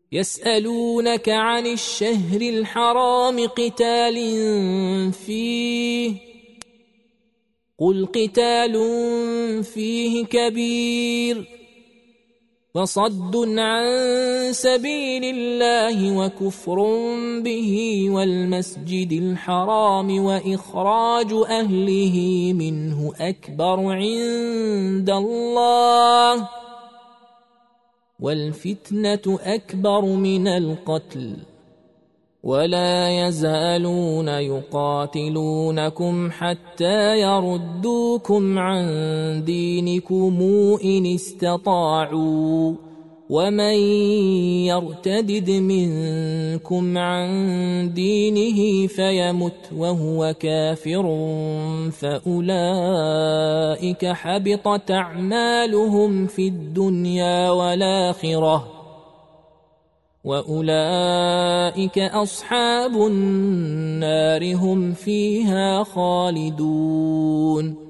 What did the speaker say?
يسألونك عن الشهر الحرام قتال فيه قل قتال فيه كبير وصد عن سبيل الله وكفر به والمسجد الحرام وإخراج أهله منه أكبر عند الله والفتنة أكبر من القتل ولا يزالون يقاتلونكم حتى يردوكم عن دينكم إن استطاعوا ومن يرتدد منكم عن دينه فيمت وهو كافر فأولئك حبطت أعمالهم في الدنيا والآخرة وأولئك أصحاب النار هم فيها خالدون